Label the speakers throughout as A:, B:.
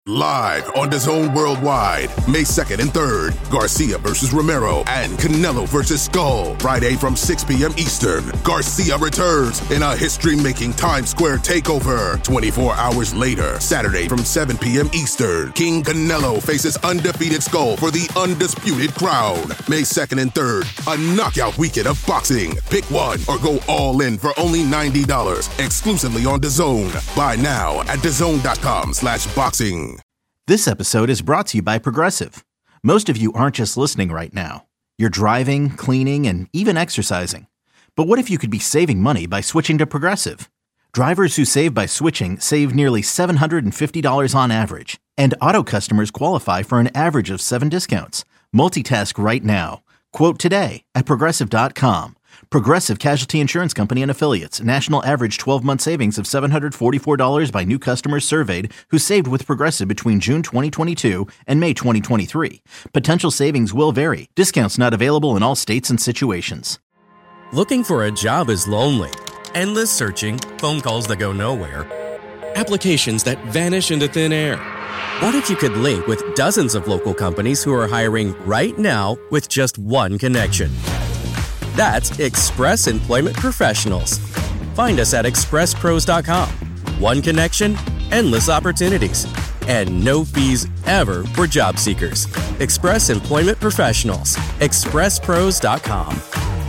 A: Live on DAZN Worldwide, May 2nd and 3rd, Garcia versus Romero and Canelo versus Skull. Friday from 6 p.m. Eastern, Garcia returns in a history-making Times Square takeover. 24 hours later, Saturday from 7 p.m. Eastern, King Canelo faces undefeated Skull for the undisputed crown. May 2nd and 3rd, a knockout weekend of boxing. Pick one or go all in for only $90, exclusively on DAZN. Buy now at DAZN.com/boxing.
B: This episode is brought to you by Progressive. Most of you aren't just listening right now. You're driving, cleaning, and even exercising. But what if you could be saving money by switching to Progressive? Drivers who save by switching save nearly $750 on average. And auto customers qualify for an average of 7 discounts. Multitask right now. Quote today at Progressive.com. Progressive Casualty Insurance Company and Affiliates. National average 12-month savings of $744 by new customers surveyed who saved with Progressive between June 2022 and May 2023. Potential savings will vary. Discounts not available in all states and situations.
C: Looking for a job is lonely. Endless searching, phone calls that go nowhere, applications that vanish into thin air. What if you could link with dozens of local companies who are hiring right now with just one connection? That's Express Employment Professionals. Find us at expresspros.com. One connection, endless opportunities, and no fees ever for job seekers. Express Employment Professionals. expresspros.com.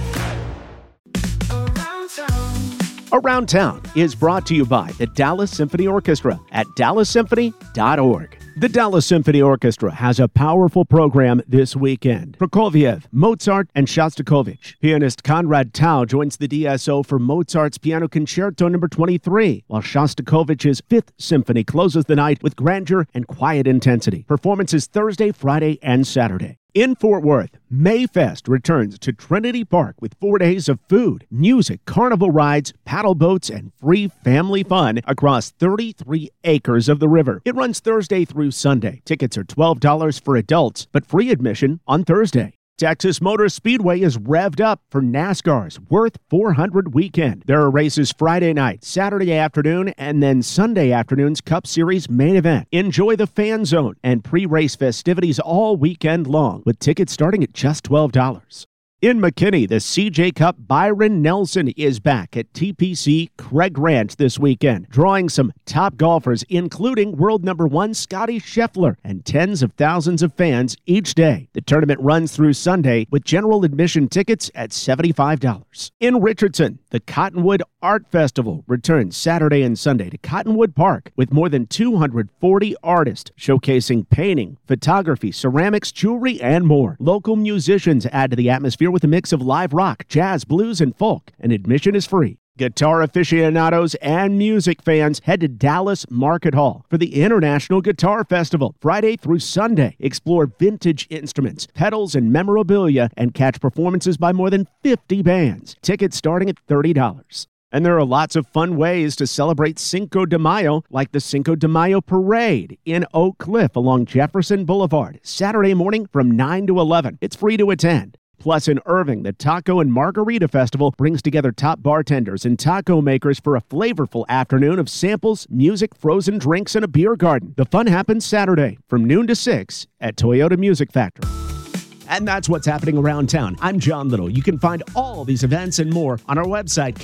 D: Around Town is brought to you by the Dallas Symphony Orchestra at dallassymphony.org. The Dallas Symphony Orchestra has a powerful program this weekend. Prokofiev, Mozart, and Shostakovich. Pianist Konrad Tao joins the DSO for Mozart's Piano Concerto No. 23, while Shostakovich's Fifth Symphony closes the night with grandeur and quiet intensity. Performances Thursday, Friday, and Saturday. In Fort Worth, Mayfest returns to Trinity Park with 4 days of food, music, carnival rides, paddle boats, and free family fun across 33 acres of the river. It runs Thursday through Sunday. Tickets are $12 for adults, but free admission on Thursday. Texas Motor Speedway is revved up for NASCAR's Worth 400 weekend. There are races Friday night, Saturday afternoon, and then Sunday afternoon's Cup Series main event. Enjoy the Fan Zone and pre-race festivities all weekend long, with tickets starting at just $12. In McKinney, the CJ Cup Byron Nelson is back at TPC Craig Ranch this weekend, drawing some top golfers, including world number 1 Scotty Scheffler, and tens of thousands of fans each day. The tournament runs through Sunday with general admission tickets at $75. In Richardson, the Cottonwood Art Festival returns Saturday and Sunday to Cottonwood Park with more than 240 artists showcasing painting, photography, ceramics, jewelry, and more. Local musicians add to the atmosphere with a mix of live rock, jazz, blues, and folk, and admission is free. Guitar aficionados and music fans head to Dallas Market Hall for the International Guitar Festival, Friday through Sunday. Explore vintage instruments, pedals, and memorabilia, and catch performances by more than 50 bands. Tickets starting at $30. And there are lots of fun ways to celebrate Cinco de Mayo, like the Cinco de Mayo Parade in Oak Cliff along Jefferson Boulevard, Saturday morning from 9 to 11. It's free to attend. Plus, in Irving, the Taco and Margarita Festival brings together top bartenders and taco makers for a flavorful afternoon of samples, music, frozen drinks, and a beer garden. The fun happens Saturday from noon to 6 at Toyota Music Factory. And that's what's happening around town. I'm John Little. You can find all these events and more on our website,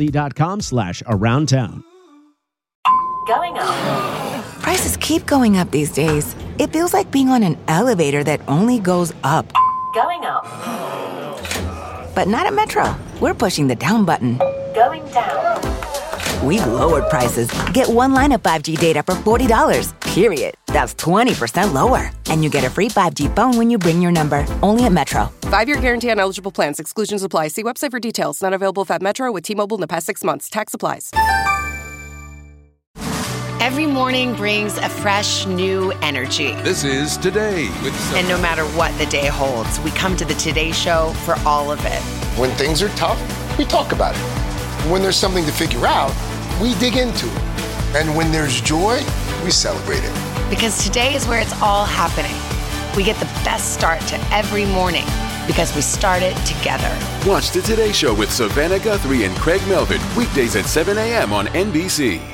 D: krld.com/aroundtown.
E: Going up. Prices keep going up these days. It feels like being on an elevator that only goes up. Going up. But not at Metro. We're pushing the down button. Going down. We've lowered prices. Get one line of 5G data for $40, period. That's 20% lower. And you get a free 5G phone when you bring your number. Only at Metro.
F: 5-year guarantee on eligible plans. Exclusions apply. See website for details. Not available at Metro with T-Mobile in the past 6 months. Tax applies.
G: Every morning brings a fresh, new energy.
H: This is Today with
G: And no matter what the day holds, we come to the Today Show for all of it.
I: When things are tough, we talk about it. When there's something to figure out, we dig into it. And when there's joy, we celebrate it.
G: Because today is where it's all happening. We get the best start to every morning because we start it together.
H: Watch the Today Show with Savannah Guthrie and Craig Melvin, weekdays at 7 a.m. on NBC.